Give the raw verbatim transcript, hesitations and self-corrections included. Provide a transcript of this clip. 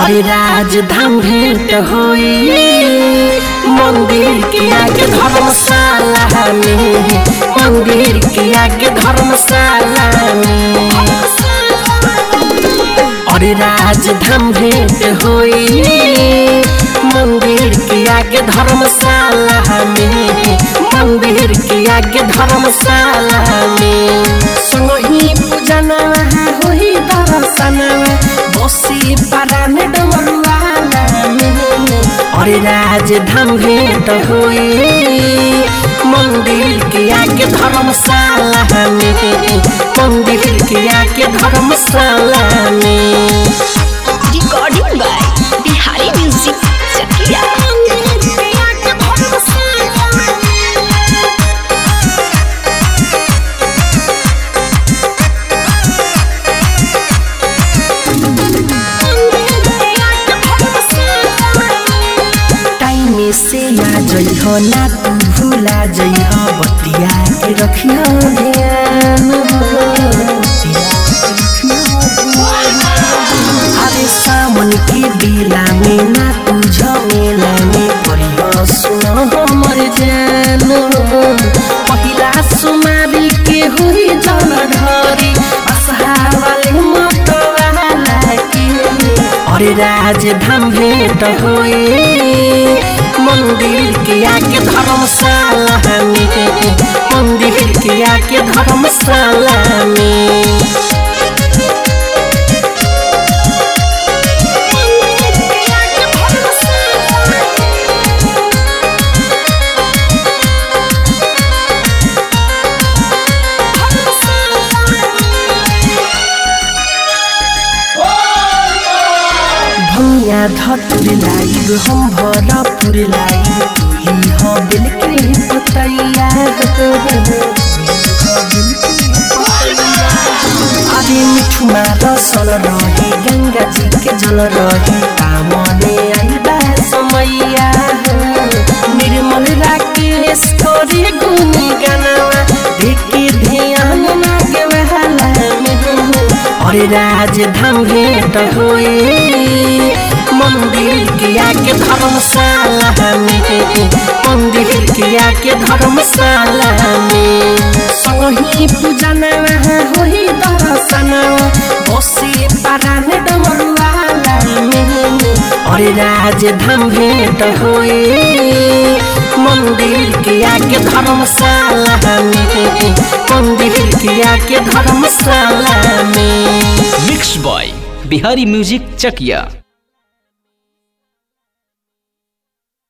अरे राजधाम भेंट होई मंदिर के आगे धर्मशाला में, मंदिर के आगे धर्मशाला में। अरे राजधाम भेंट होई मंदिर के आगे धर्मशाला में, मंदिर के आगे धर्मशाला में। संगही पूजना होई दर्शना बसी पारान डमरुआला में। अरे राजधाम भेंट होई मंदिर के आगे धर्मशाला में, मंदिर के आगे धर्मशाला में। Recording by Bihari music Chakiya. से आ जइह ना तू भूला जइह, बतिया के रखियो ध्यान। अरे सावन के बेला में ना तू झमेला में करिह सुनो हमर जान। पहिला सुमारी के हुई जल ढरी असहा वाले मतवाला के। अरे राजधाम भेंट होई मंदिर के आगे धर्मशाला में, मंदिर के आगे धर्मशाला में। भैया धतुर लाइब हम भरपुर लाइब, तुही हो दिल के पतैया। अरे मिठुमा रसल रही गंगा जी के जल रही, कामने आइबा समैया। निर्मल राकेश करे गुन गनवा देखे ध्यान लागे वहाला में। अरे राजधाम भेंट होई मंदिर के आगे धर्मशाला में, मंदिर के आगे धर्मशाला में। संगही पूजना होई दर्शना बसी पारान डमरुआला में। अरे राजधाम भेंट होई मंदिर के आगे धर्मशाला में, मंदिर के आगे धर्मशाला में। Mix by Bihari music Chakiya.